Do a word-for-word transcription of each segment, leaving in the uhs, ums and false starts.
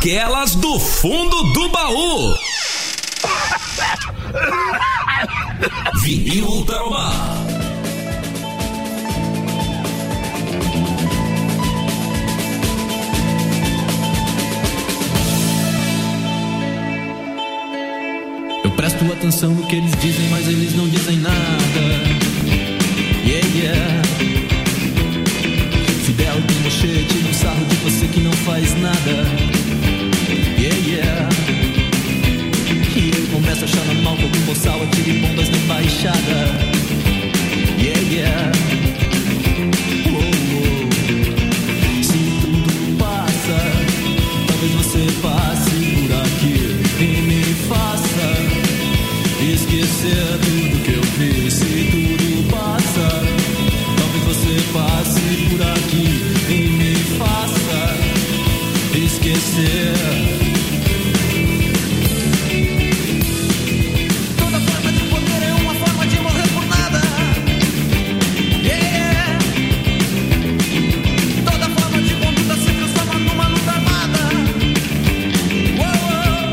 Aquelas do fundo do baú. Vinil Tarobá. Eu presto atenção no que eles dizem, mas eles não dizem nada. Yeah, yeah. Fidel e Pinochet tiram sarro de você que não faz nada. Yeah, yeah. E eu começo a achar normal que algum boçal atire bombas na embaixada. Yeah, yeah. Oh, oh. Se tudo passa, talvez você passe por aqui e me faça esquecer tudo que eu fiz. Se tudo passa, talvez você passe por aqui e me faça esquecer. Toda forma de poder é uma forma de morrer por nada. Yeah. Toda forma de conduta se transforma numa luta armada. Uou.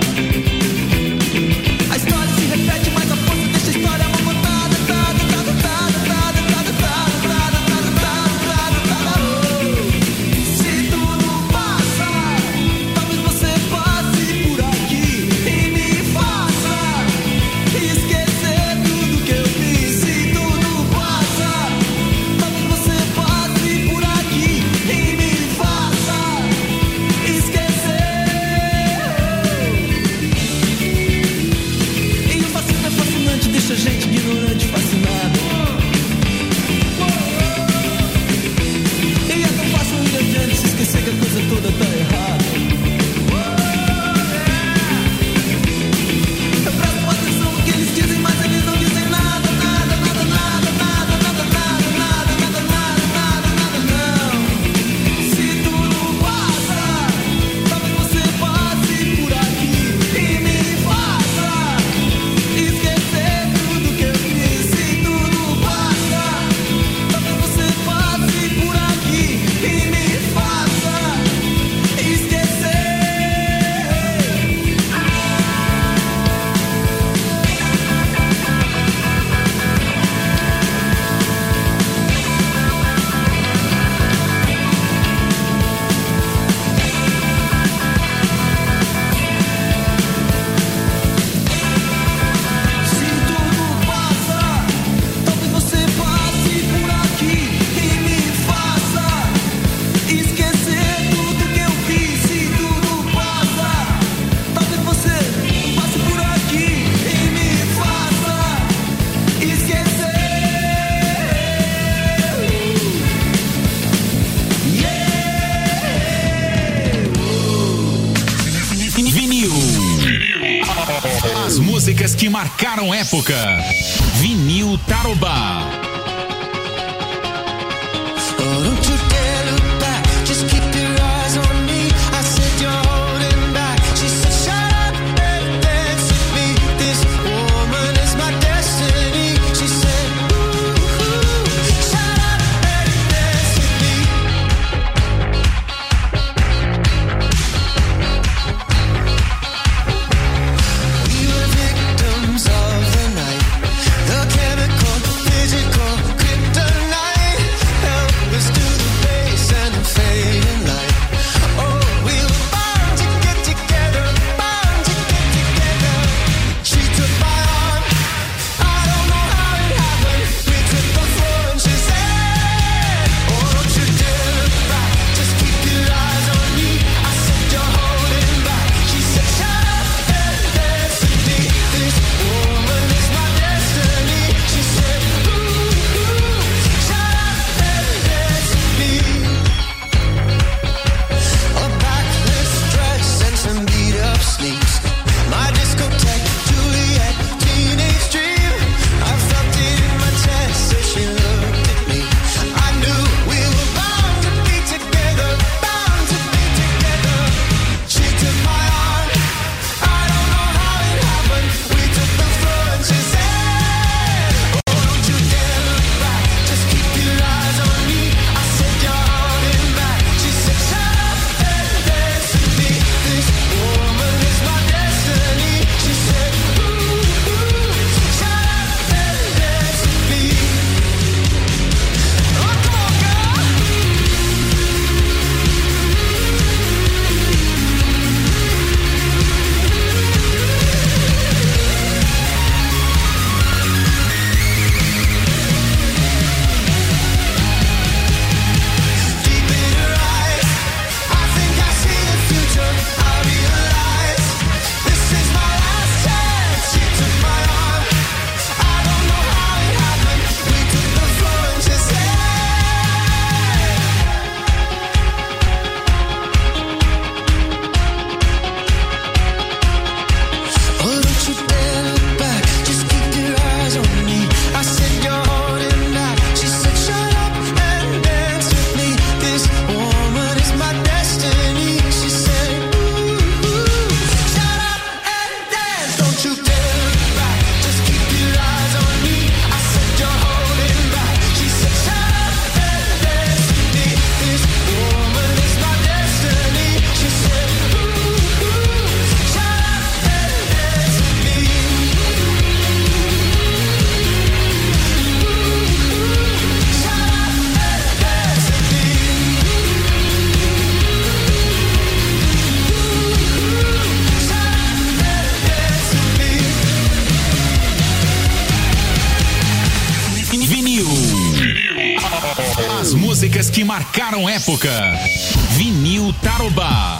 A história se repete, mas a força dessa história é uma contada. Tada, tada, tada, tada, tada, tada, tada, tada, tada. Se tudo passa, talvez você passe por aqui e me faça esquecer tudo que eu fiz. Se tudo passa, talvez você passe por aqui e me faça esquecer. E o fascismo é fascinante, deixa a gente ignorante, fascinado. E é tão fácil ir adiante, se esquecer que a coisa toda tá errada. Eu presto atenção no que eles dizem, mas eles não dizem nada, nada, nada, nada, nada, nada, nada, nada, nada, nada, nada, não. Se tudo passa, talvez você passe por aqui e me faça esquecer tudo que eu fiz. Se tudo passa, talvez você passe por aqui e me faça esquecer. Se tudo passa, talvez você passe por aqui e me faça esquecer tudo que eu fiz. Se tudo passa, talvez você passe por aqui e me faça esquecer. Vinil. As músicas que marcaram época. Vinil Tarobá. Oh, don't you dare look back, just keep your eyes on me. I said you're holding back. She said shut up and dance with me. This woman is my destiny. She said ooh, ooh, shut up and dance with me. We were victims of the night, the chemical, the physical As músicas que marcaram época. Vinil Tarobá.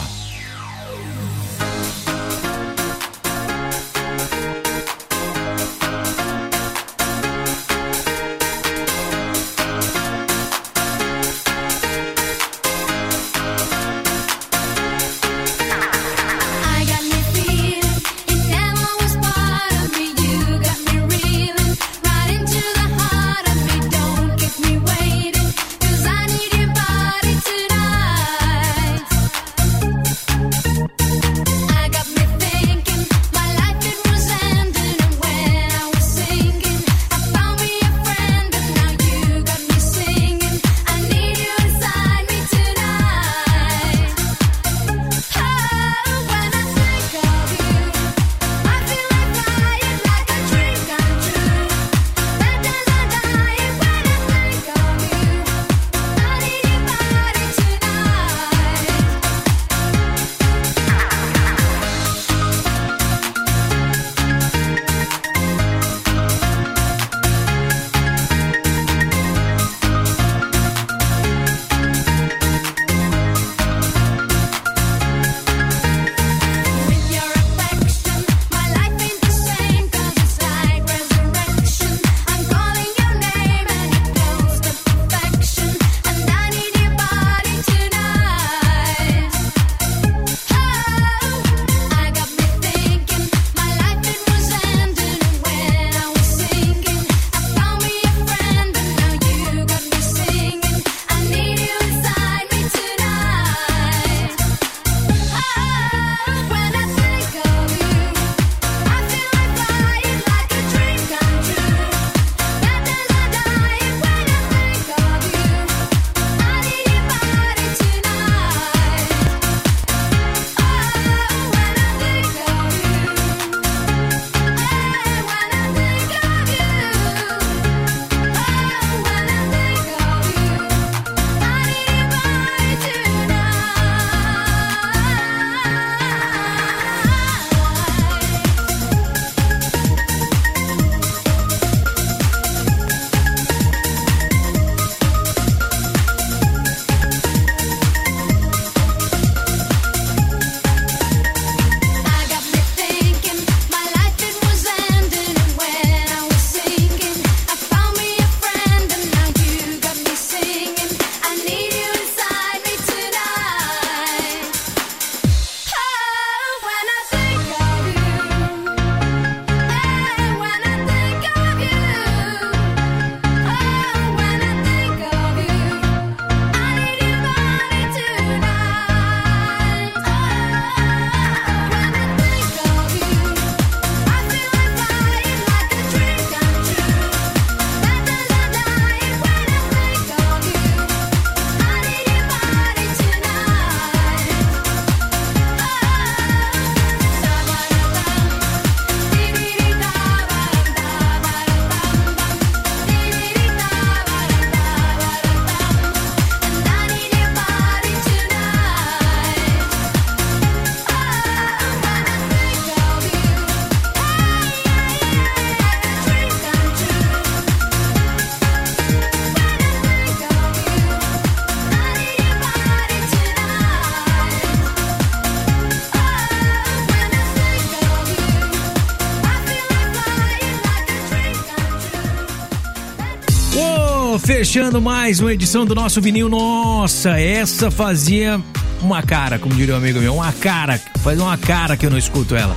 Fechando mais uma edição do nosso vinil. Nossa, essa fazia uma cara, como diria um amigo meu, uma cara, faz uma cara que eu não escuto ela.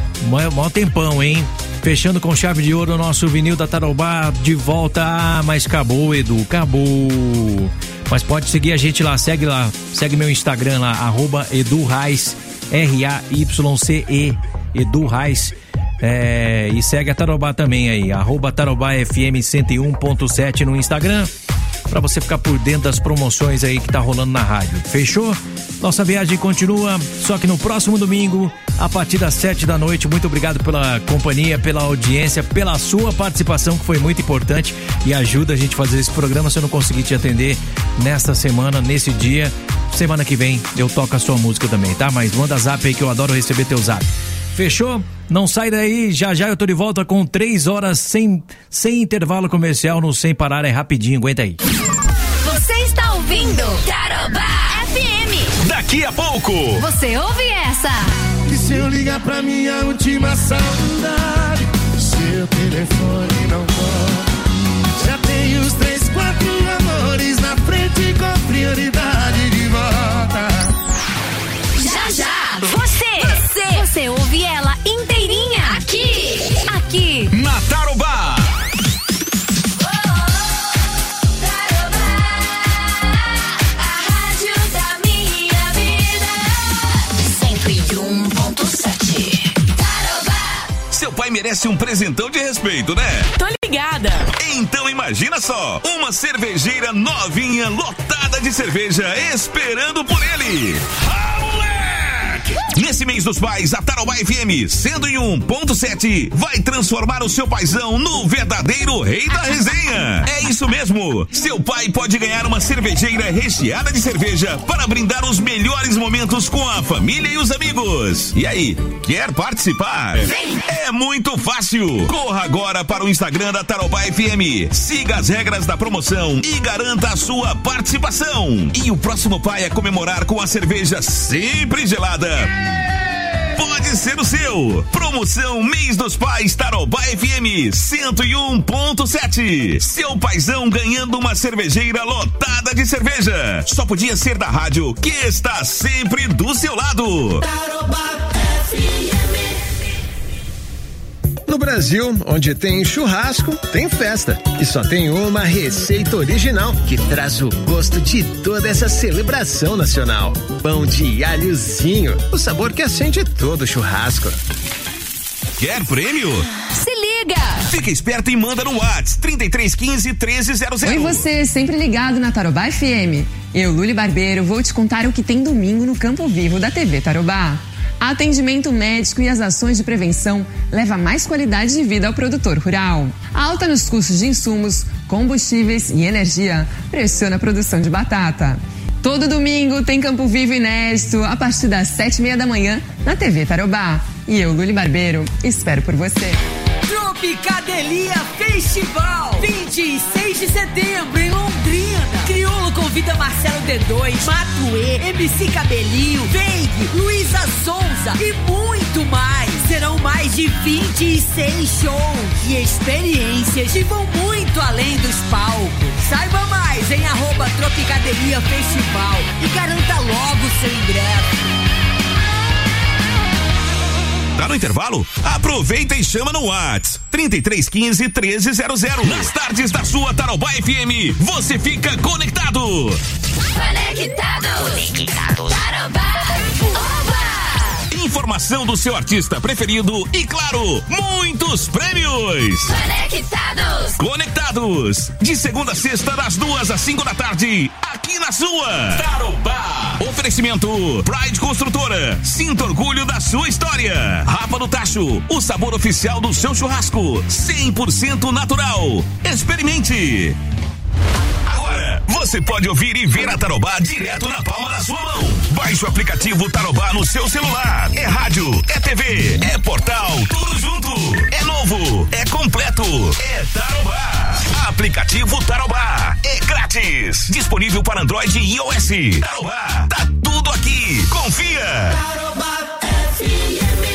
Mó tempão, hein? Fechando com chave de ouro o nosso vinil da Tarobá, de volta. Ah, mas acabou, Edu, acabou. Mas pode seguir a gente lá, segue lá, segue meu Instagram lá, arroba Edu Raiz, R A Y C E, Edu Raiz. É, e segue a Tarobá também aí, arroba Tarobá F M cento e um ponto sete no Instagram, pra você ficar por dentro das promoções aí que tá rolando na rádio. Fechou? Nossa viagem continua, só que no próximo domingo, a partir das sete da noite. Muito obrigado pela companhia, pela audiência, pela sua participação, que foi muito importante e ajuda a gente a fazer esse programa. Se eu não conseguir te atender nesta semana, nesse dia, semana que vem eu toco a sua música também, tá? Mas manda zap aí que eu adoro receber teu zap. Fechou? Não sai daí, já já eu tô de volta com três horas sem, sem intervalo comercial no Sem Parar, é rapidinho, aguenta aí. Você está ouvindo Tarobá F M. Daqui a pouco. Você ouve essa? E se eu ligar pra minha última saudade, seu telefone não toca. Já tem os três, quatro amores na frente com prioridade de volta. Já, já. Você, você, você ouve ela inteirinha aqui, aqui. Na Tarobá. Seu pai merece um presentão de respeito, né? Tô ligada. Então imagina só, uma cervejeira novinha, lotada de cerveja, esperando por ele. Ah, moleque! Nesse mês dos pais, a Tarobá F M cento e um ponto sete vai transformar o seu paizão no verdadeiro rei da resenha. É isso mesmo. Seu pai pode ganhar uma cervejeira recheada de cerveja para brindar os melhores momentos com a família e os amigos. E aí, quer participar? É muito fácil. Corra agora para o Instagram da Tarobá F M. Siga as regras da promoção e garanta a sua participação. E o próximo pai a comemorar com a cerveja sempre gelada pode ser o seu. Promoção Mês dos Pais Tarobá F M cento e um ponto sete. Seu paizão ganhando uma cervejeira lotada de cerveja. Só podia ser da rádio que está sempre do seu lado. Tarobá F M. No Brasil, onde tem churrasco, tem festa. E só tem uma receita original que traz o gosto de toda essa celebração nacional. Pão de alhozinho, o sabor que acende todo churrasco. Quer prêmio? Se liga! Fica esperto e manda no WhatsApp trinta e três quinze, treze zero zero. Oi você, sempre ligado na Tarobá F M. Eu, Luli Barbeiro, vou te contar o que tem domingo no Campo Vivo da T V Tarobá. Atendimento médico e as ações de prevenção levam mais qualidade de vida ao produtor rural. A alta nos custos de insumos, combustíveis e energia pressiona a produção de batata. Todo domingo tem Campo Vivo inédito a partir das sete e meia da manhã na T V Tarobá. E eu, Luli Barbeiro, espero por você. Tropicadelia Festival, vinte e seis de setembro em Londrina. Criolo convida Marcelo D dois, Matuê, M C Cabelinho, Veig, Luísa Sonza e muito mais. Serão mais de vinte e seis shows e experiências que vão muito além dos palcos. Saiba mais em arroba Tropicadelia Festival e garanta logo seu ingresso. Tá no intervalo? Aproveita e chama no WhatsApp trinta e três quinze, treze zero zero. Nas tardes da sua Tarobá F M, você fica conectado. Conectados. Conectados. Tarobá. Oba! Informação do seu artista preferido e, claro, muitos prêmios. Conectados. Conectados. De segunda a sexta, das duas às cinco da tarde, aqui na sua Tarobá. Oferecimento Pride Construtora. Sinta orgulho da sua história. Rafa do Tacho, o sabor oficial do seu churrasco. cem por cento natural. Experimente. Agora, você pode ouvir e ver a Tarobá direto na palma da sua mão. Baixe o aplicativo Tarobá no seu celular. É rádio, é T V, é portal, tudo junto. É novo, é completo, é Tarobá. Aplicativo Tarobá, é grátis. Disponível para Android e iOS. Tarobá, tá tudo aqui. Confia. Tarobá F M.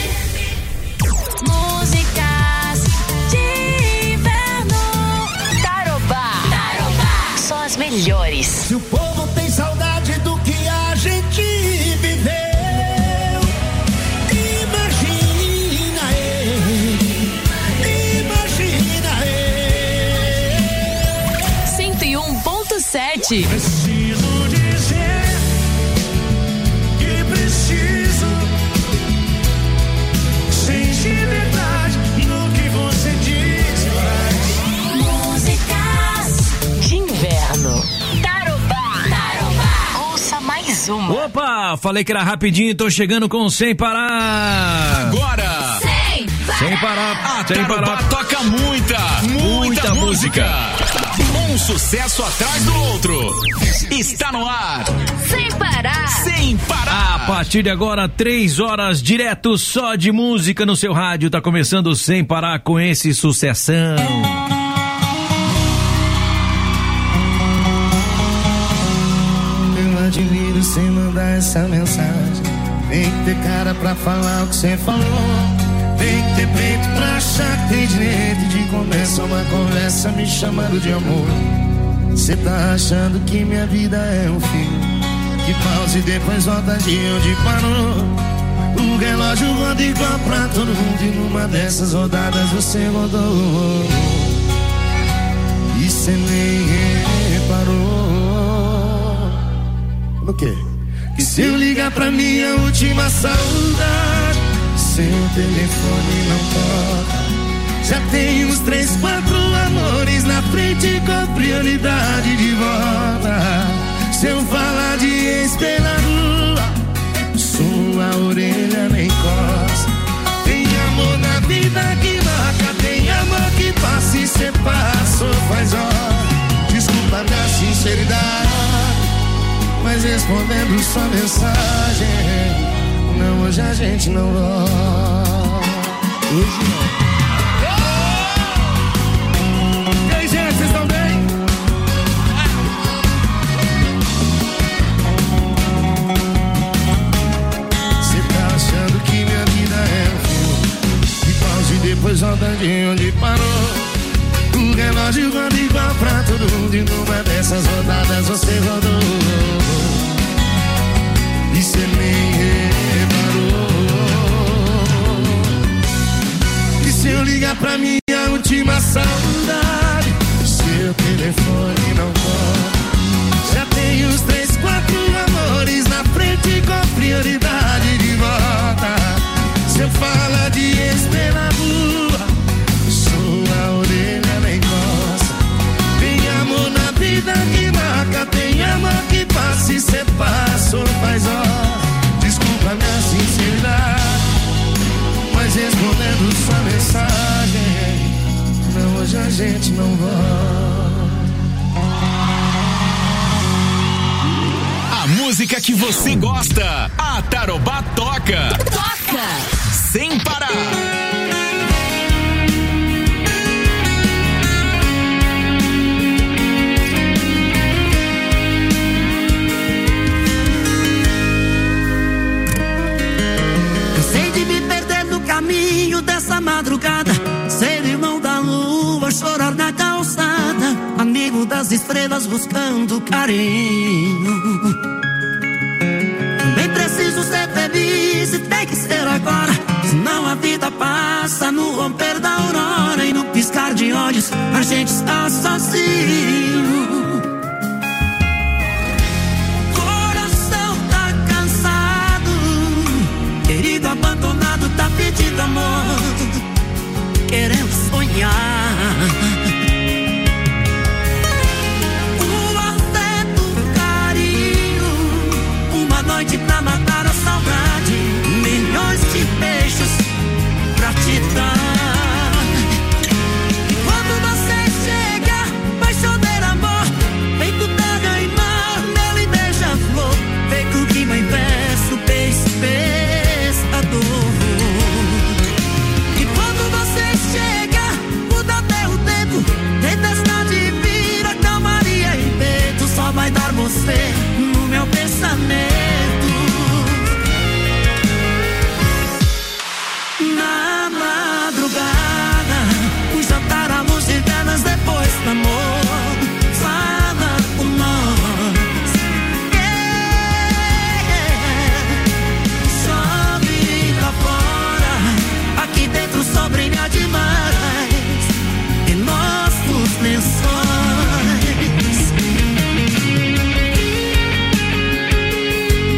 Músicas de inverno. Tarobá. Tarobá. Só as melhores. Se o povo tem saudade do que a gente viveu, imagina ele, imagina ele. cento e um ponto sete. Preciso dizer que preciso, sentir verdade no que você diz e faz. Músicas De inverno. Tarobá. Tarobá. Ouça mais uma. Opa, falei que era rapidinho, tô chegando com Sem Parar. Agora, Sem Sem parar, a sem Tarobá parar. toca muita, muita, Muita música. Um sucesso atrás do outro. Está no ar, Sem parar. sem parar. A partir de agora, três horas direto só de música no seu rádio. Tá começando Sem Parar com esse sucessão. você mandar essa mensagem. Tem que ter cara pra falar o que você falou. Tem que ter peito pra achar que tem direito de começar uma conversa me chamando de amor. Cê tá achando que minha vida é um filme que pausa e depois volta de onde parou. O relógio roda igual pra todo mundo e numa dessas rodadas você rodou. E cê nem reparou. No quê? Que se eu ligar pra minha última saudade, seu telefone não toca. Já tem uns três, quatro amores na frente com prioridade de volta. Se eu falar de ex pela rua, sua orelha nem coça. Tem amor na vida que marca, tem amor que passa e cê passou faz hora. Desculpa minha sinceridade, mas respondendo sua mensagem, não, hoje a gente não volta. Hoje não. E aí, gente, vocês estão bem? Você tá achando que minha vida é um filme que pausa e depois volta de onde parou. O relógio roda igual pra todo mundo e numa dessas rodadas você rodou. E cê nem reparou. E se eu ligar pra minha última saudade, seu telefone não toca. Já tem uns três, quatro amores na frente com prioridade de volta. Se eu falar de ex pela rua, sua orelha nem coça. Tem amor na vida que marca, tem amor que passa e cê passou faz hora. Desculpa minha sinceridade, mas respondendo sua mensagem, não, hoje a gente não volta. A música que você gosta, a Tarobá toca. Toca! Sem parar. Caminho dessa madrugada, ser irmão da lua, chorar na calçada, amigo das estrelas buscando carinho. Também preciso ser feliz e tem que ser agora, senão a vida passa no romper da aurora e no piscar de olhos a gente está sozinho. Coração tá cansado, querido abandonado, tá pedindo amor, querendo sonhar. O afeto, o carinho, uma noite pra matar a saudade, milhões de beijos pra te dar. E quando você chega, vai chover amor, feito terra e mar, mel e beija-flor, feito rima em verso, beijo, pescador. Vai dar você no meu pensamento. Na madrugada, um jantar à luz de velas depois do amor. Fala com nós. Yeah. Chove lá fora, aqui dentro só brilha demais em nossos lençóis.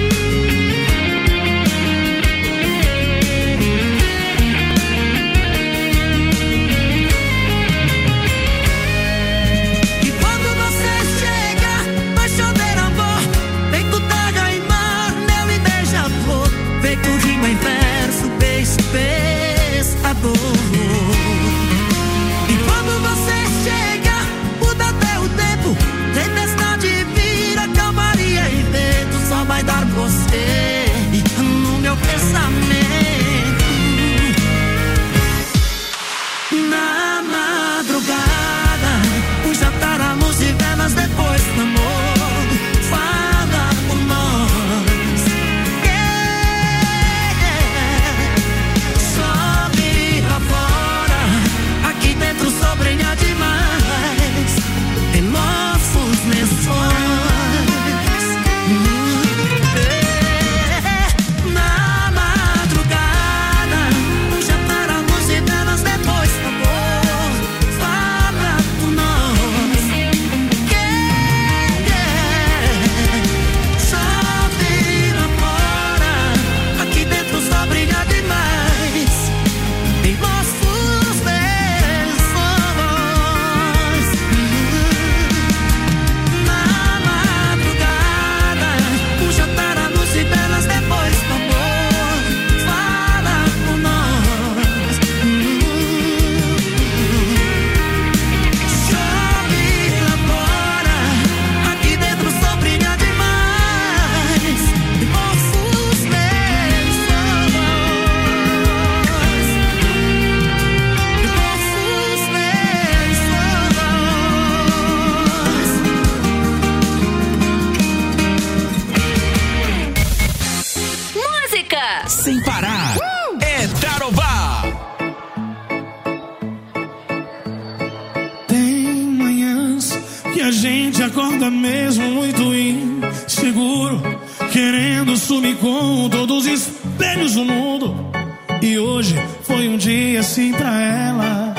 acorda mesmo muito inseguro, querendo sumir com todos os espelhos do mundo. E hoje foi um dia assim pra ela.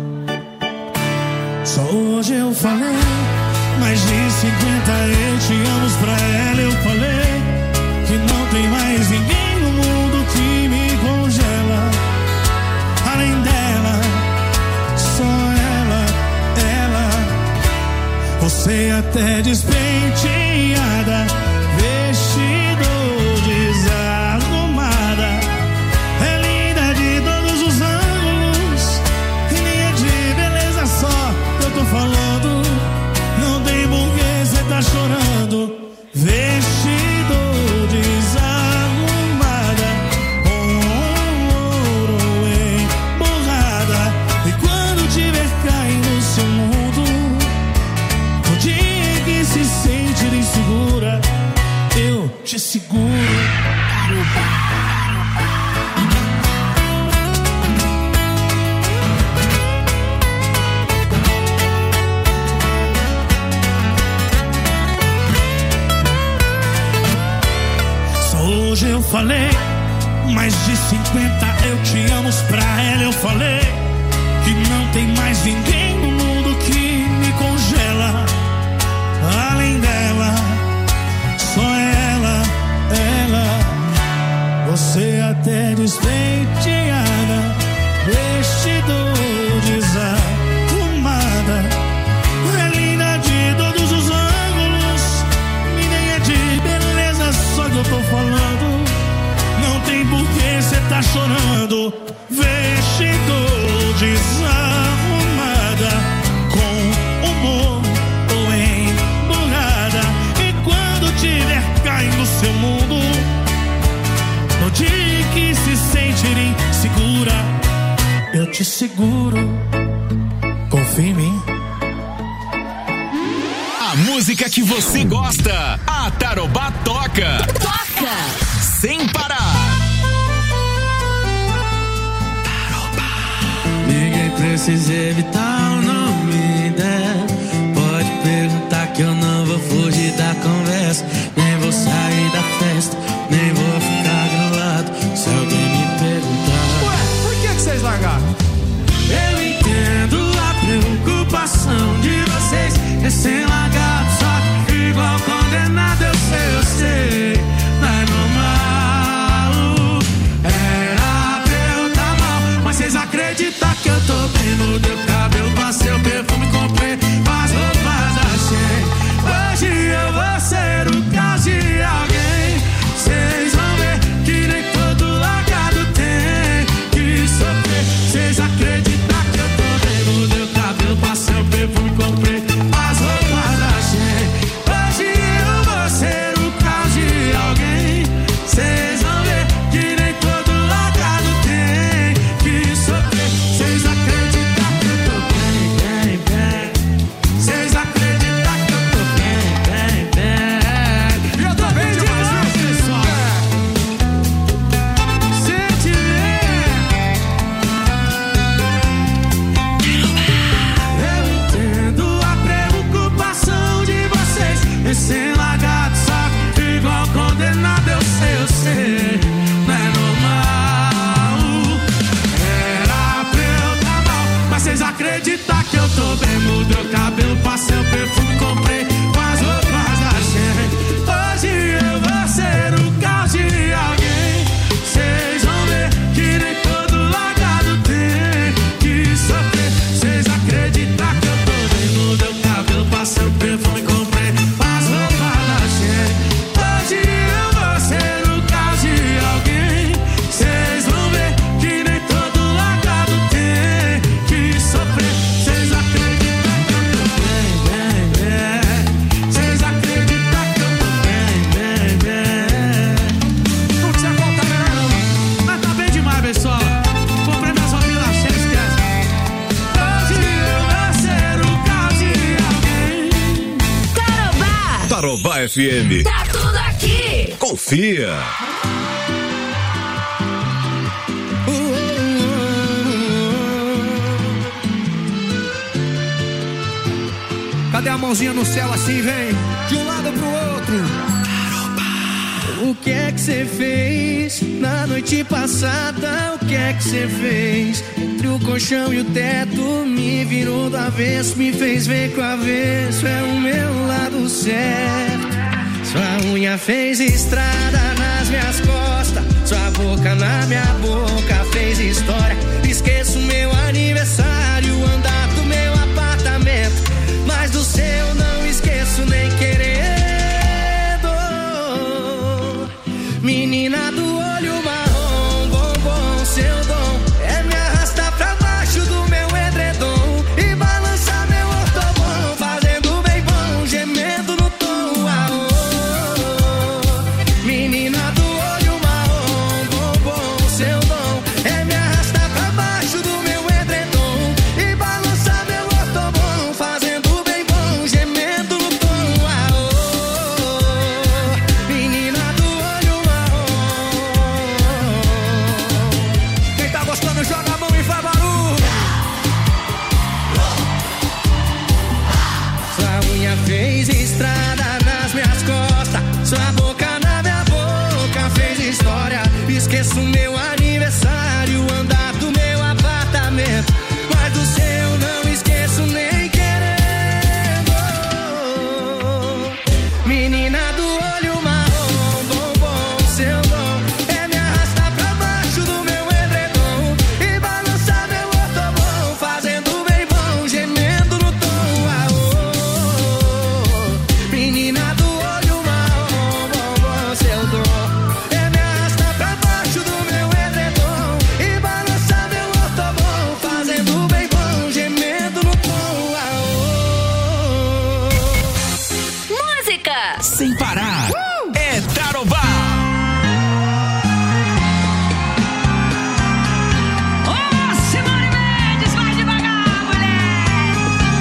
Só hoje eu falei mais de cinquenta eu te amo pra ela. Eu falei que não tem mais ninguém no mundo que me congela. Além dela, só ela, ela. Você até despenteada, vestido desarrumada, é linda de todos os ângulos, e nem é de beleza só que eu tô falando. Não tem porquê cê tá chorando. Vestido desarrumada, com ouro emborrada, e quando tiver caindo no seu mundo, no dia que se sentir insegura, eu te seguro. Só hoje eu falei mais de cinquenta eu te amo pra ela. Eu falei que não tem mais ninguém no mundo que me congela. Além dela, só ela, ela. Você até despenteada, vestido desarrumada, é linda de todos os ângulos, e nem é de beleza só que eu tô falando. Não tem porquê cê tá chorando. Vestido desarrumada, com humor ou emburrada, e quando tiver caindo no seu mundo, no dia que se sentir insegura, eu te seguro. Confia em mim. A música que você gosta, a Tarobá toca. Toca! Sem parar. Ninguém precisa evitar o nome dela. Pode perguntar que eu não vou fugir da conversa. Nem vou sair da festa, nem vou ficar grilado se alguém me perguntar. Ué, por que que vocês largaram? Eu entendo a preocupação de vocês, recém-largado, só que igual condenado. Eu sei, eu sei, não é normal. Era pra eu tá mal, mas vocês acreditam que eu tô bem? Mudei o cabelo, passei o perfume, comprei as roupas da Shein. Hoje eu vou ser o caos de alguém. Vocês vão ver que nem todo largado tem que sofrer. Vocês acreditam que eu tô bem? Mudei o cabelo, passei o perfume, comprei as roupas da Shein. Hoje eu vou ser o caos de alguém. Vocês vão ver que nem todo largado tem que sofrer. Vocês acreditam que eu tô bem, bem, bem. Vocês acreditam que eu tô bem, bem, bem. E eu tô bem demais, viu? pessoal. Sente Eu entendo a preocupação de vocês, recém-largado, sabe, igual condenado. Eu sei, eu sei, não é normal. Era pra eu tá mal, mas vocês acreditam que eu tô bem? Mudei o cabelo, passei o perfume, comprei as roupas da Shein. Hoje eu vou ser o caos de alguém. Vocês vão ver que nem todo largado tem que sofrer. Vocês acreditam que eu tô bem? Mudei o cabelo, passei o perfume, comprei as roupas da Shein. Hoje eu vou ser o caos de alguém. Vocês vão ver que nem todo largado tem que sofrer. Vocês acreditam que eu tô bem, bem, bem. Vocês acreditam que eu tô bem, bem, bem. Não precisa contar melhor não. Mas tá bem demais, pessoal. Comprei minhas roupinhas da Shein, esquece. Hoje eu vou ser o caos de alguém. Tarobá! Tarobá F M. Tá tudo aqui! Confia. Cadê Cadê a mãozinha no céu assim, vem? De um lado pro outro. O que é que você fez na noite passada? O que é que você fez? Entre o colchão e o teto, me virou do avesso, me fez ver que o avesso é o meu lado certo. Sua unha fez estrada nas minhas costas, sua boca na minha boca fez história. Esqueço meu aniversário, o andar do meu apartamento, mas do seu não esqueço nem querendo. Menina do olho marrom, bombom, seu dom é me arrastar pra baixo do meu edredom e balançar meu ortobom, fazendo bem bom, gemendo no tom. Ah, oh. Menina do olho marrom, bombom, seu dom é me arrastar pra baixo do meu edredom e balançar meu ortobom, fazendo bem bom, gemendo no tom. Ah, oh. Menina do joga a mão e faz barulho. Sua unha fez estrada nas minhas costas, sua boca na minha boca fez história. Esqueço meu aniversário, o andar do meu apartamento, mas do seu não esqueço nem querendo. Menina do olho marrom, bombom, seu dom é me arrastar pra baixo do meu edredom e balançar meu ortobom, fazendo bem bom, gemendo no tom. Ah, oh. Menina do olho marrom, bombom, seu dom é me arrastar pra baixo do meu edredom e balançar meu ortobom, fazendo bem bom, gemendo no tom. Ah, oh. Música. Sem parar. É Tarobá. Ô, Simone Mendes, vai devagar, mulher.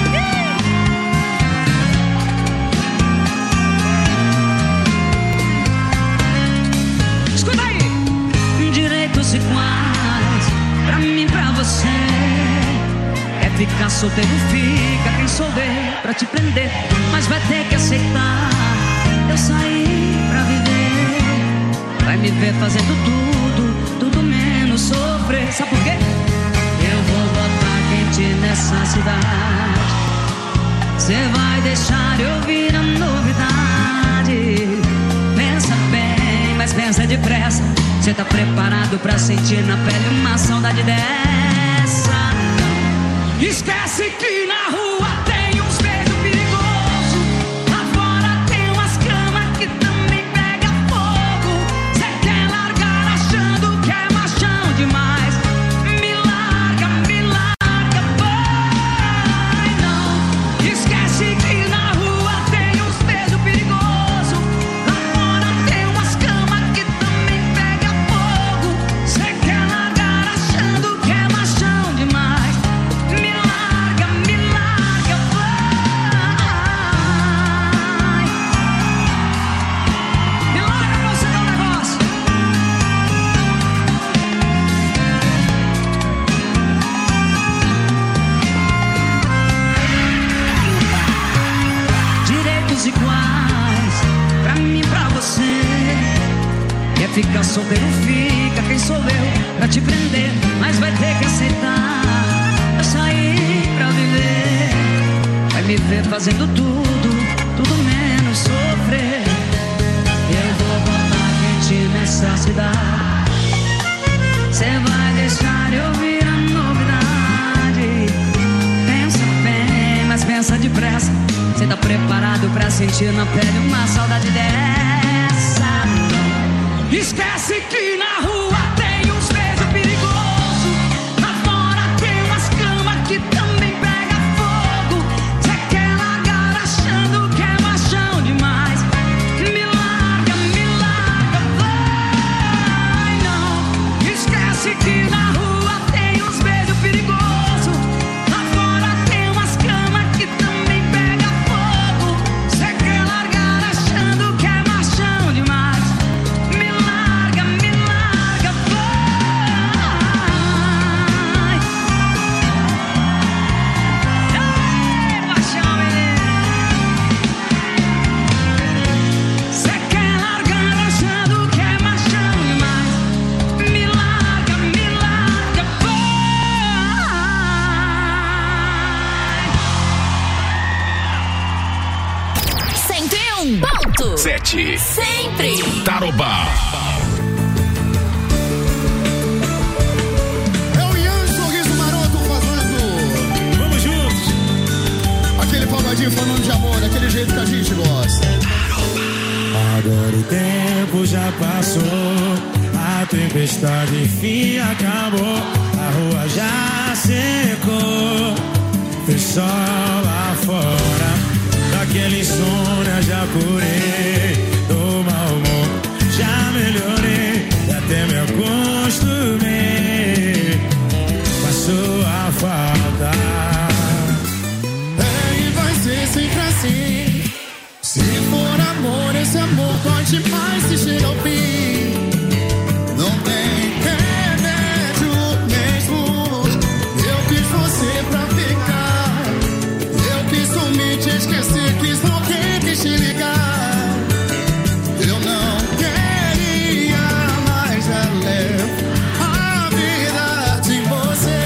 Escuta aí. Direitos iguais pra mim, pra você. É ficar solteiro, fica quem souber pra te prender, mas vai ter que aceitar. Eu saí pra viver, vai me ver fazendo tudo, tudo menos sofrer. Sabe por quê? Eu vou botar quente nessa cidade. Cê vai deixar eu vir a novidade. Pensa bem, mas pensa depressa. Cê tá preparado pra sentir na pele uma saudade dessa? Não. Esquece que na rua tem uns beijos perigosos. Lá fora tem umas camas que também pega fogo. Cê quer largar achando que é machão demais. Me larga, me larga, vai não. Esquece que na rua tem uns beijos perigosos. Lá fora tem umas camas que também pega fogo. Cê quer largar achando que é machão demais. Me larga, me larga, vai. Me larga pra você dar um negócio. Direitos iguais pra mim, pra você. Quer ficar solteiro, fica quem sou eu pra te prender, mas vai ter que aceitar. Eu saí pra viver, vai me ver fazendo tudo, tudo menos sofrer. Eu vou botar quente nessa cidade. Cê vai deixar eu vir a novidade. Pensa bem, mas pensa depressa. Cê tá preparado pra sentir na pele uma saudade dessa? Não. Esquece que na rua tem uns beijos perigosos. Lá fora tem umas camas que também pega fogo. Cê quer largar achando que é machão demais. Me larga, me larga, vai não. Esquece que na rua tem uns beijos perigosos. Lá fora tem umas camas que também pega fogo. Cê quer largar achando que é machão demais. Me larga, me larga. um ponto. Sete. Sempre. Tarobá. É o Ian Sorriso Maroto fazendo. Vamos juntos. Aquele pagodinho falando de amor, daquele jeito que a gente gosta. Agora o tempo já passou. A tempestade enfim acabou. A rua já secou. Tem sol lá fora. Daquele insônia já curei. Do mau humor já melhorei. E até me acostumei com a sua falta. É, e vai ser sempre assim. Se for amor, esse amor pode mais se chega ao fim. Não tem remédio mesmo. Eu quis você pra ficar. Eu quis sumir, te esquecer, quis morrer, quis te ligar. Eu não queria mais já levo a vida de você.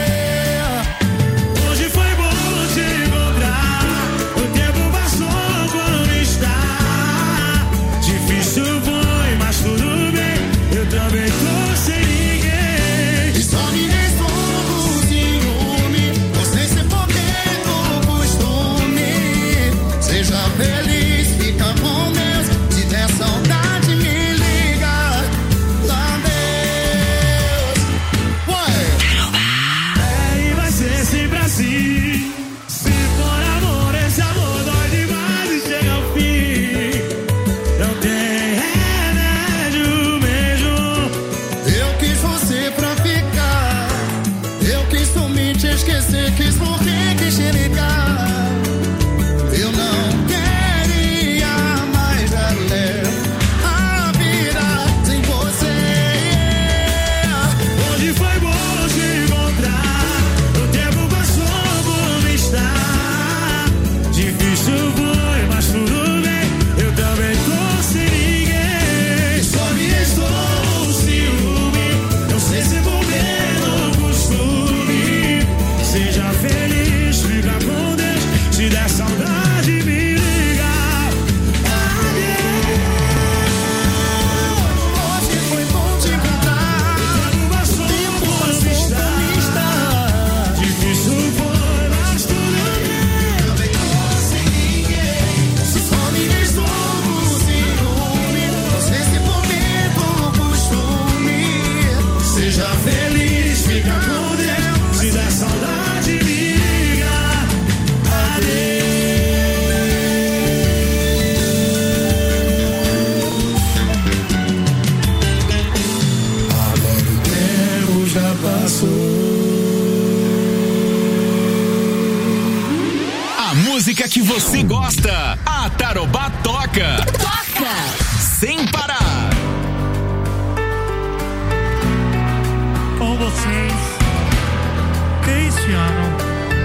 Hoje foi bom te encontrar. O tempo passou quando está. Difícil foi, mas tudo bem. Eu também tô sem ninguém. E só me restou o ciúme. Você se foder no costume. Seja feliz, fica com Deus. Se der saudade, me liga. Lá Deus. Ué. É, e vai ser sempre assim. Se for amor, esse amor dói demais e chega ao fim. Não tem remédio mesmo. Eu quis você pra ficar. Eu quis sumir, te esquecer, quis morrer, quis te ligar. Eu não queria mais já levo a vida sem você. Hoje foi bom te encontrar. O tempo passou como está. Difícil foi, mas tudo bem. Eu também tô sem ninguém. Só me restou o ciúme. Não sei se vou ver no costume. Seja feliz, fica com Deus. Se der saudade, me liga. Hoje foi bom te encontrar. Passou Tempo como passou está. como está. Difícil foi, mas tudo bem. Também tô sem ninguém. Se só me restou o ciúme. Você se foder como costume. Seja feliz, fica com Deus. Se der saudade, me liga. Agora o tempo já passou. A música que você gosta. A Tarobá toca. Toca. Sem parar. Com vocês, Cristiano.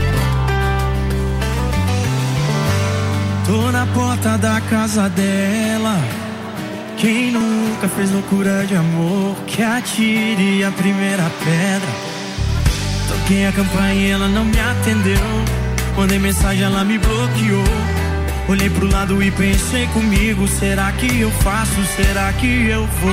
Tô na porta da casa dela. Quem nunca fez loucura de amor, que atire a primeira pedra. Toquei a campainha e ela não me atendeu. Mandei mensagem, ela me bloqueou. Olhei pro lado e pensei comigo: será que eu faço? Será que eu vou?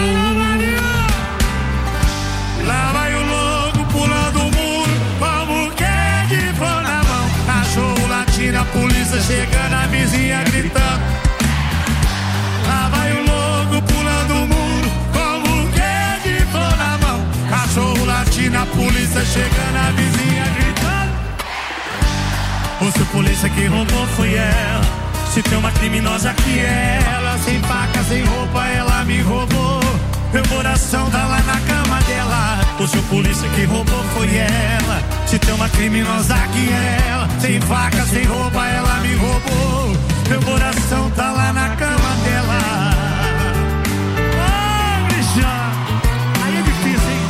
Lá vai o louco pulando o muro, como que de for na mão. Cachorro latindo, a polícia chegando, a vizinha gritando. Lá vai o louco pulando o muro, como que de for na mão. Cachorro latindo, a polícia chegando, a vizinha gritando. O seu polícia que roubou foi ela. Se tem uma criminosa que é ela. Sem faca, sem roupa, ela me roubou. Meu coração tá lá na cama dela. O seu polícia que roubou foi ela. Se tem uma criminosa que é ela. Sem faca, sem roupa, ela me roubou. Meu coração tá lá na cama dela. Oh, Cristiano, aí é difícil, hein?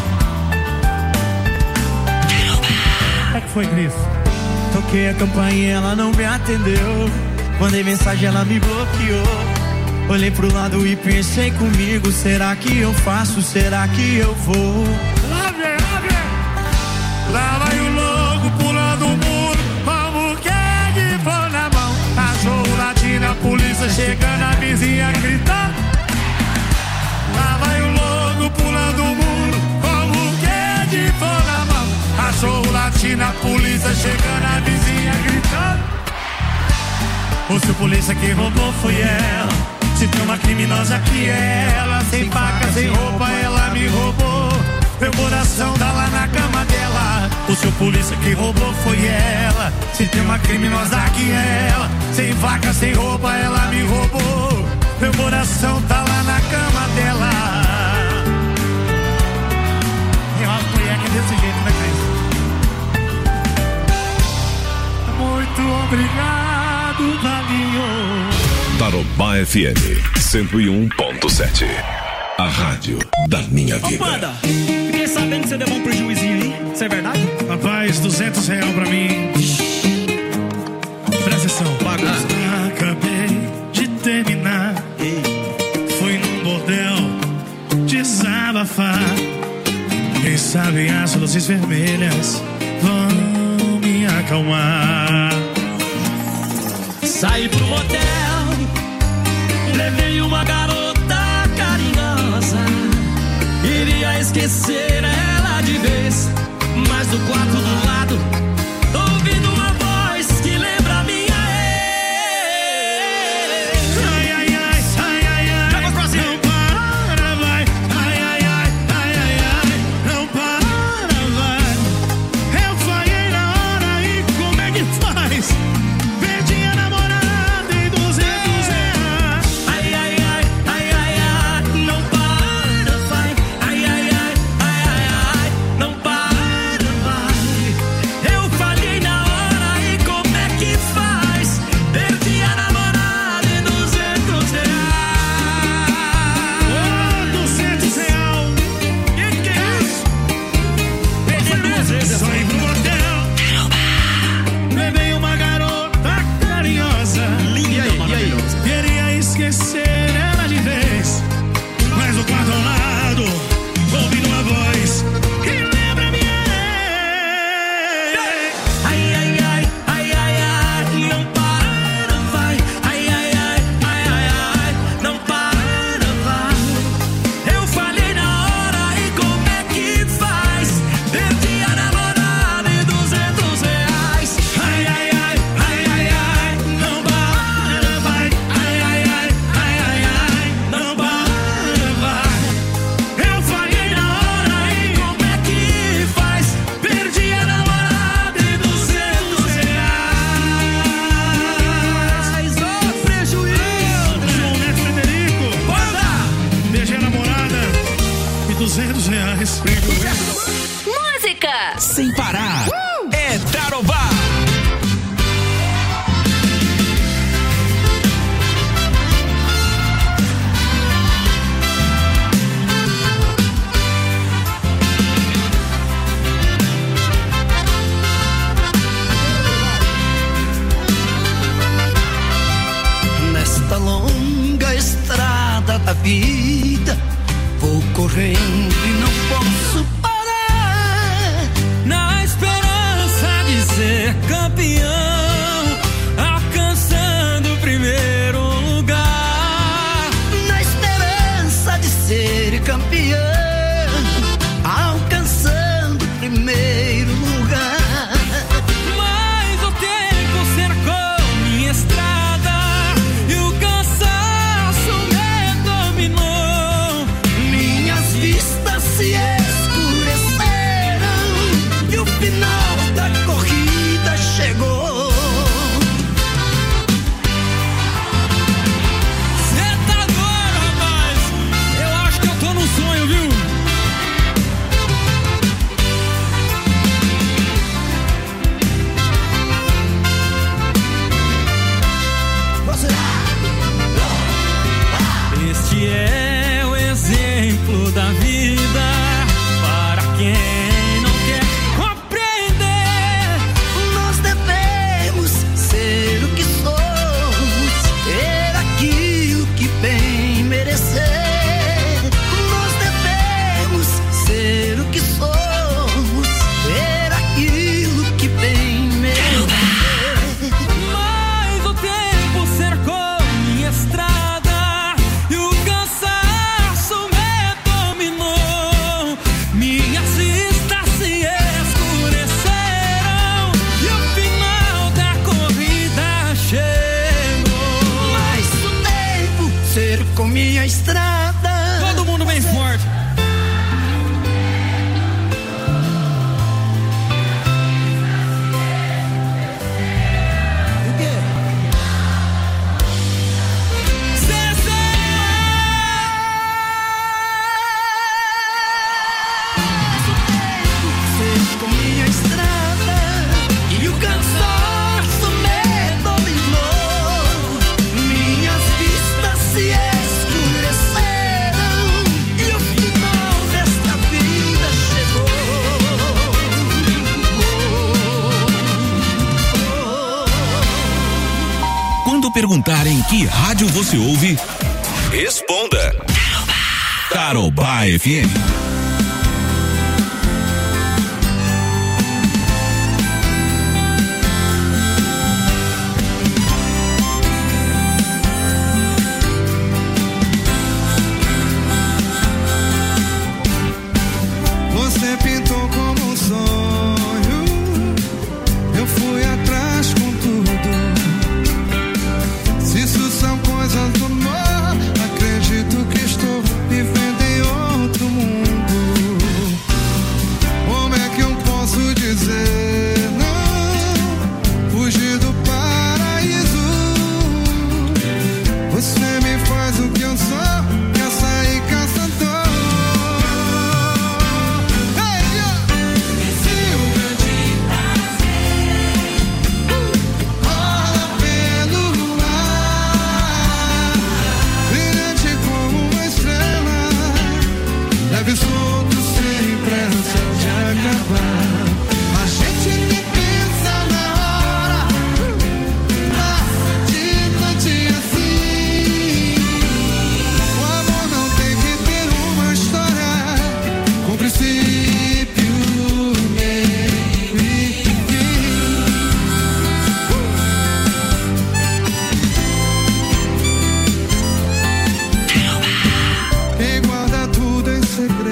Como é que foi, Cris? Toquei a campainha e ela não me atendeu. Mandei mensagem, ela me bloqueou. Olhei pro lado e pensei comigo: será que eu faço? Será que eu vou? Lá vem, lá vem. Lá vai o louco pulando o muro, como que de for na mão. Cachorro latindo, a polícia chega. Ou se o polícia que roubou foi ela. Se tem uma criminosa que é ela. Sem faca, sem roupa, ela me roubou. Meu coração tá lá na cama dela. O seu polícia que roubou foi ela. Se tem uma criminosa que é ela. Sem faca, sem roupa, ela me roubou. Meu coração tá lá na cama dela. Tem uma mulher que é desse jeito, né, Cris? Muito obrigado, Vaguinho. Tarobá F M cento e um ponto sete. A rádio da minha vida. Ô, Panda, fiquei sabendo que você deu um prejuizinho, hein? Isso é verdade? Rapaz, duzentos reais pra mim. Presta atenção, bagunça. Ah. Acabei de terminar. Ei. Fui num bordel desabafar. Quem sabe as luzes vermelhas vão me acalmar. Saí pro motel, levei uma garota carinhosa. Iria esquecer ela de vez, mas do quarto do lado tô ouvindo uma voz que lembra a minha ex. Ai, ai, ai, ai, ai, ai. Vamos pra cima. Não para, vai. Ai, ai, ai, ai, ai, ai. Não para, vai. Eu falhei na hora e como é que faz? Perdi a namorada e duzentos reais. Ai, ai, ai, ai, ai, ai. Não para, vai. Ai, ai, ai, ai, ai, ai. Não para, vai. Eu falhei na hora e como é que faz? Perdi a namorada e duzentos reais. Ô, duzentos reais. Que que é isso? Perdi duas vezes. Saí pro motel, levei uma garota carinhosa. Linda, maravilhosa. Queria esquecer ela de vez, mas o quarto ao lado, ouvindo uma voz que lembra minha ex. Ai, ai, ai, ai, ai, ai, não para, vai. Ai, ai, ai, ai, ai, ai, não para, vai. Eu falhei na hora e como é que faz? Perdi a namorada e duzentos reais. Ai, ai, ai, ai, ai, ai, não para, vai. Ai, ai, ai, ai, ai, ai, não para, vai. Eu falhei na hora e como é que faz? Perdi a namorada e duzentos reais. Ô, prejuízo. João Neto Frederico, Banda! beijei a namorada e duzentos reais. Música. Sem parar. É Tarobá. Nesta longa estrada da vida, vou correndo e não posso parar. Na esperança de ser campeão, alcançando o primeiro lugar. Na esperança de ser campeão, alcançando o primeiro lugar. Mas o tempo cercou minha estrada e o cansaço me dominou. Minhas vistas se escurecem com minha estrada. Todo mundo bem forte. Com minha estrada e o cansaço me dominou. Minhas vistas se escureceram e o final desta vida chegou. Quando perguntarem que rádio você ouve, responda. Tarobá F M. Você pintou como um sonho, eu fui atrás com tudo. Se isso são coisas do amor, acredito que estou vivendo em outro mundo. Como é que eu posso dizer não? Fugir do paraíso. Você me faz o que eu sou, quer sair caçador. Solto sem pressa de acabar. A gente nem pensa na hora, passa de noite assim. O amor não tem que ter uma história com princípio, meio e fim. Quem guarda tudo em segredo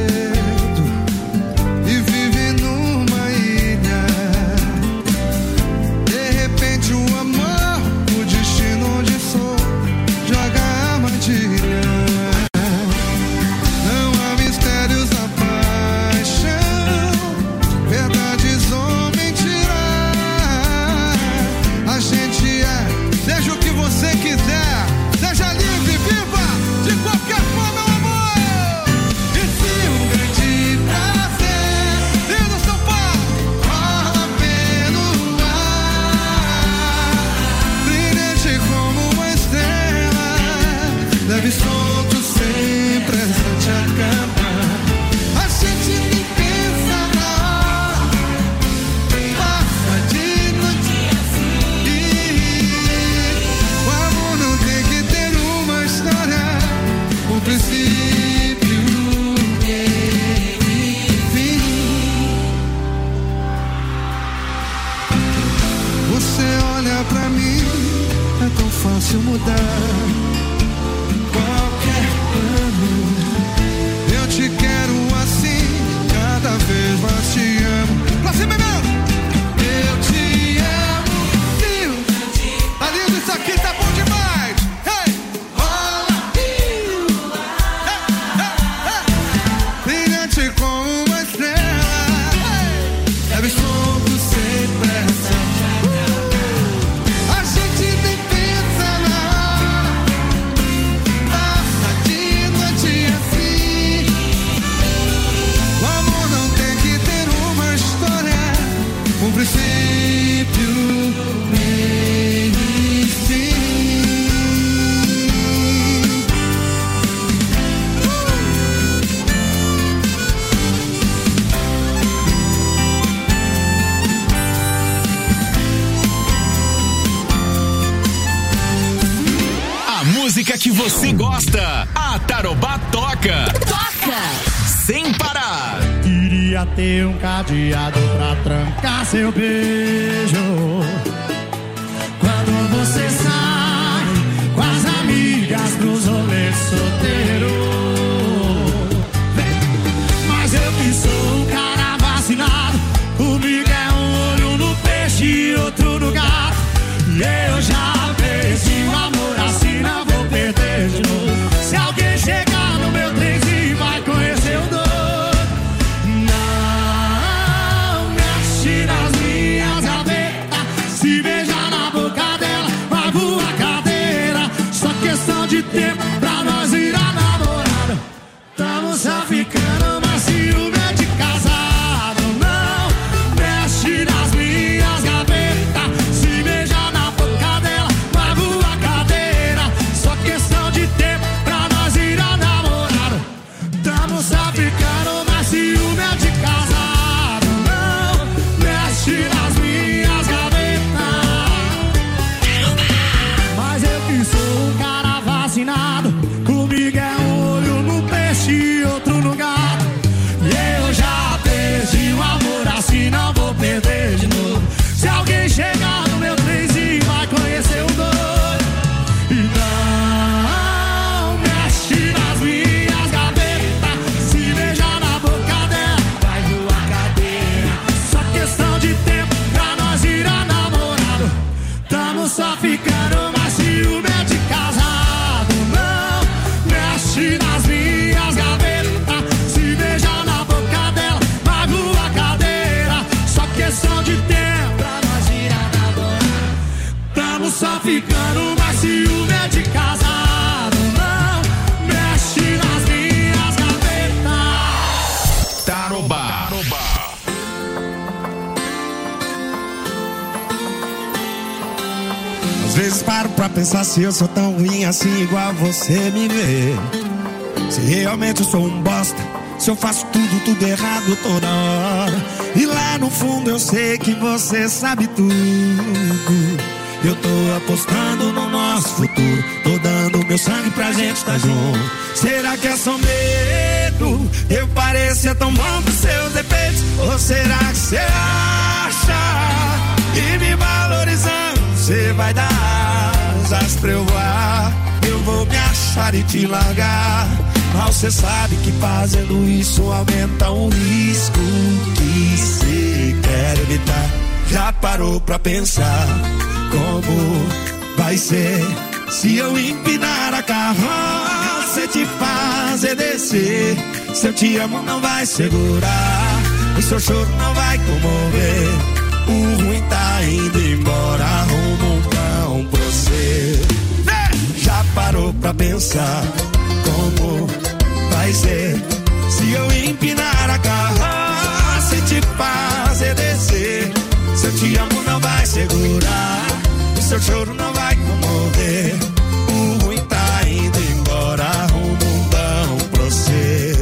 e vive numa ilha. De repente o amor, o destino onde sou, joga a armadilha. Não há mistérios na paixão, verdades ou mentira. A gente é, seja o que você quiser, seja livre, viva de qualquer forma. Leve solto sem pressa de acabar. A gente nem pensa na hora, passa de noite assim. O amor não tem que ter uma história, um princípio, meio e fim. Você olha pra mim, é tão fácil mudar qualquer plano. Eu te quero assim, cada vez mais te amo. Pra cima, meu! Eu te amo, Rio. Tá lindo isso aqui, tá bom demais. Hey! Rola, Rio. Hey, hey, hey. Brilhante como uma estrela. Hey! Leve solto sem pressa. Uh! A gente nem pensa na hora, passa de noite assim. O amor não tem que ter uma história, um princípio, meio e fim. A música que você gosta, a Tarobá toca. Toca! Sem parar. Queria ter um cadeado pra trancar seu beijo. Quando você sai com as amigas pros rolês solteiro. Mas eu que sou um cara vacinado, comigo é um olho no peixe e outro no gato. E eu já perdi o amor assim, não vou perder de novo. de tempo pra nós virar namorado. Tamo só ficando, mas ciúme é de casado. Não mexe nas minhas gavetas. Se beijar na boca dela, magoa a cadeira. Só questão de tempo pra nós virar namorado. Tamo só ficando, mas ciúme é de casado. Não mexe nas minhas gavetas. Mas eu que sou um cara vacinado. Comigo é um olho no peixe e outro no gato. E eu já perdi o amor, assim não vou perder de novo. Se alguém chegar no meu trenzinho, vai conhecer o doido. E não mexe nas minhas gavetas. Se beijar na boca dela, vai voar cadeira. Só questão de tempo pra nós virar namorado. Tamo só ficando, mas ciúme é de casado. Não mexe nas minhas gavetas. Se beijar na boca dela, magoa a cadeira. Só questão de tempo pra nós virar namorado. Tamo só ficando, mas ciúme é de casado. Não mexe nas minhas gavetas. Tarobá. Às vezes paro pra pensar se eu sou tão ruim assim igual você me vê. Se realmente eu sou um bosta, se eu faço tudo, tudo errado toda hora. E lá no fundo eu sei que você sabe tudo. Eu tô apostando no nosso futuro. Tô dando meu sangue pra gente tá junto. Será que é só medo? Eu parecer tão bom pros seus defeitos. Ou será que você acha que me valorizando você vai dar asas pra eu voar? Eu vou me achar e te largar. Mas você sabe que fazendo isso aumenta o risco que você quer evitar. Já parou pra pensar como vai ser se eu empinar a carroça e te fazer descer? Se eu te amo não vai segurar, o seu choro não vai comover. O ruim tá indo embora, arruma um pão pra você. Já parou pra pensar como vai ser se eu empinar a carroça e te fazer descer? Se eu te amo não vai segurar, o seu choro não vai comover. O ruim tá indo embora, arruma um pão pra você.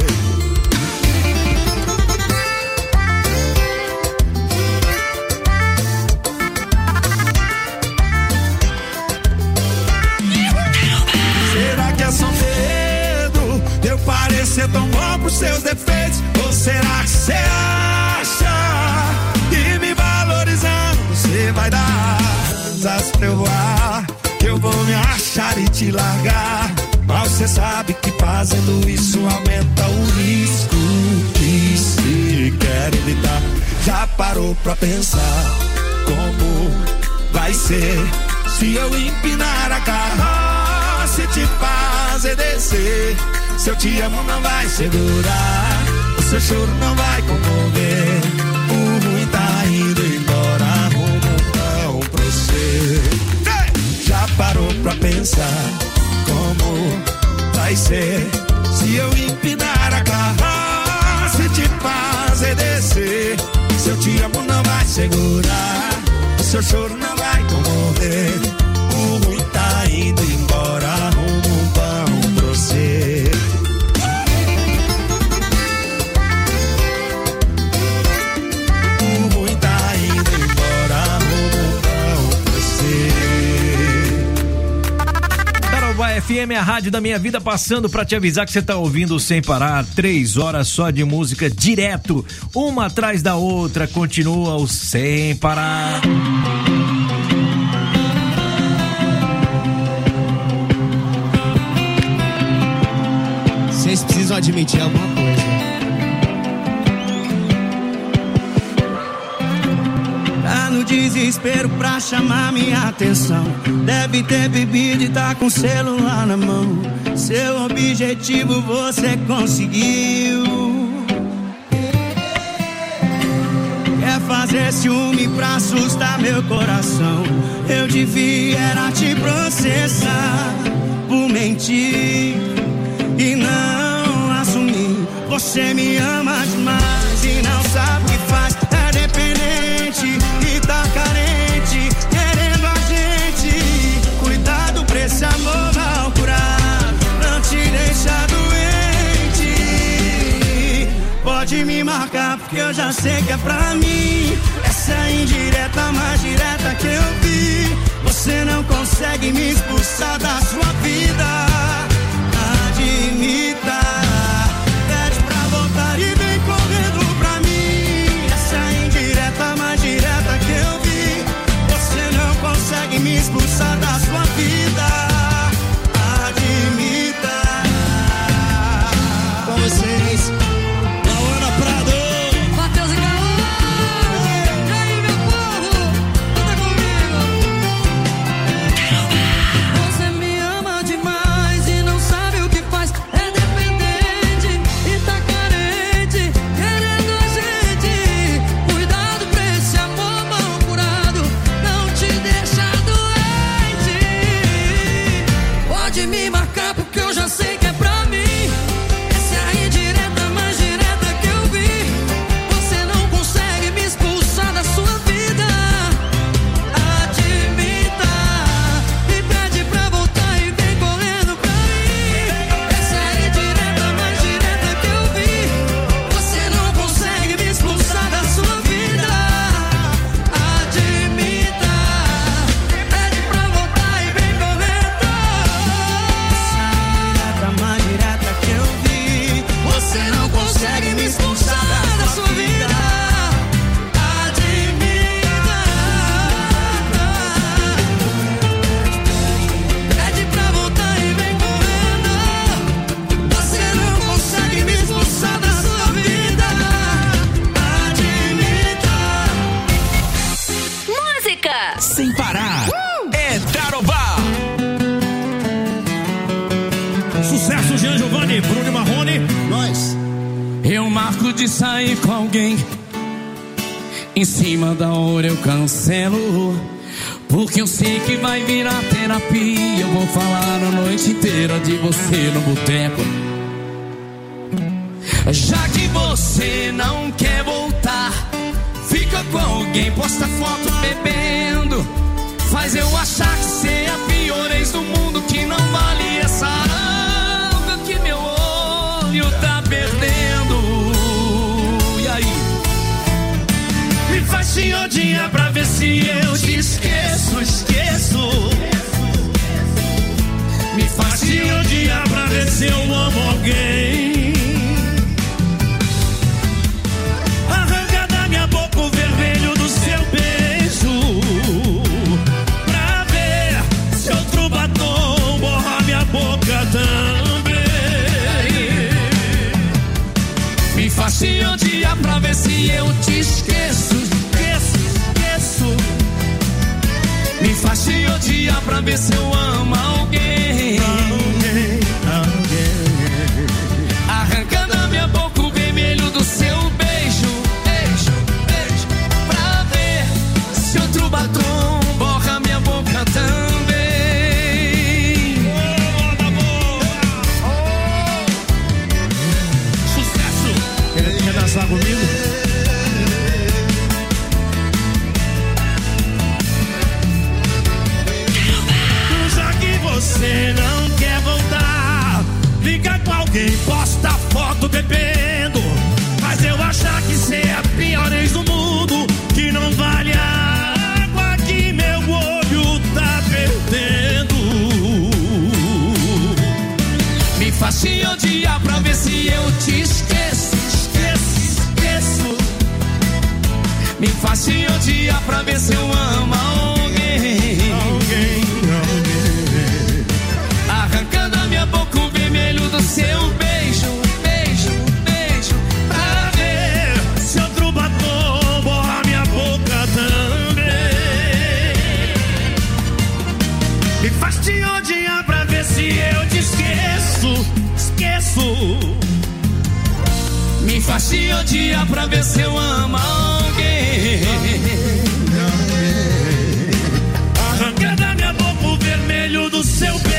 Será que é só medo? Eu parecer tão bom pros seus defeitos? Ou será que você acha que me valorizando você vai dar asas pra eu voar? Eu vou me achar e te largar. Mas você sabe que fazendo isso aumenta o risco que se quer evitar. Já parou pra pensar como vai ser se eu empinar a carroça e te fazer descer? Se eu te amo não vai segurar, o seu choro não vai comover. O ruim tá indo embora, arruma um pão pra você. Já parou pra pensar como vai ser se eu empinar a carroça e te fazer descer? Se eu te amo não vai segurar, o seu choro não vai comover. O ruim tá indo embora, arruma um pão pra você. O ruim tá indo embora, arruma um pão pra você. Tarobá F M, a rádio da minha vida, passando pra te avisar que você tá ouvindo sem parar, três horas só de música direto, uma atrás da outra, continua o Sem Parar. Vocês precisam admitir alguma coisa. Tá no desespero pra chamar minha atenção. Deve ter bebido e tá com o celular na mão. Seu objetivo você conseguiu. Quer fazer ciúme pra assustar meu coração. Eu devia era te processar por mentir e não assumir. Você me ama demais e não sabe o que faz. É dependente e tá carente, querendo a gente. Cuidado pra esse amor mal curado, não te deixa doente. Pode me marcar porque eu já sei que é pra mim. Essa é a indireta mais direta que eu vi. Você não consegue me expulsar da sua vida. Admita. Pede pra voltar e vem correndo pra mim. Essa é a indireta mais direta que eu vi. Você não consegue me expulsar da sua vida. Admita. Com vocês, Lauana Prado. Matheus e Caô. E aí, meu povo? Canta comigo. Você me ama demais e não sabe o que faz. É dependente e tá carente, querendo a gente. Cuidado pra esse amor mal curado, não te deixa doente. Pode me marcar porque eu já sei que é pra mim. Essa é a indireta mais direta que eu vi. Você não consegue me expulsar da sua vida. Admita. Me pede pra voltar e vem correndo pra mim. Essa é a indireta mais direta que eu vi. Você não consegue me expulsar da sua vida. Admita. Pede pra voltar e vem correndo. Indireta mais direta que eu vi. Você não consegue me expulsar da sua vida. Pede pra voltar e vem correndo. Você não consegue me expulsar da sua vida. Admita. Música. Sem parar. É Tarobá. Sucesso, Jean Giovanni, Bruno e Marrone. Nós. Eu marco de sair com alguém. Em cima da hora eu cancelo. Porque eu sei que vai virar terapia. Eu vou falar a noite inteira de você no boteco. Já que você não quer voltar, fica com alguém, posta foto bebendo. Faz eu achar que você é a pior ex do mundo, que não vale essa água que meu olho tá perdendo. E aí? Me faz te odiar pra ver se eu te esqueço, esqueço. Me faz te odiar pra ver se eu amo alguém. Arranca da minha boca o vermelho do seu beijo, pra ver se outro batom borra minha boca também. Me faz te odiar pra ver se eu te esqueço, esqueço, esqueço. Me faz te odiar pra ver se eu amo alguém. Alguém, alguém. Arranca da minha boca o vermelho do seu beijo, beijo, beijo, pra ver se outro batom borra minha boca também. Sucesso! Quer, quer dançar comigo? Já que você não quer voltar, fica com alguém, posta foto bebendo. Mas eu achar que cê é a pior ex do mundo, que não vale a água que meu olho tá perdendo. Me faz te odiar pra ver se eu te esqueço, esqueço, esqueço. Me faz te odiar pra ver se eu amo alguém. Alguém, alguém. Arranca da minha boca o vermelho do seu beijo, beijo, beijo, pra ver se outro batom borra minha boca também. Me faz te odiar pra ver se eu te esqueço, esqueço. Me faz te odiar pra ver se eu amo alguém. Arranca da minha boca o vermelho do seu beijo.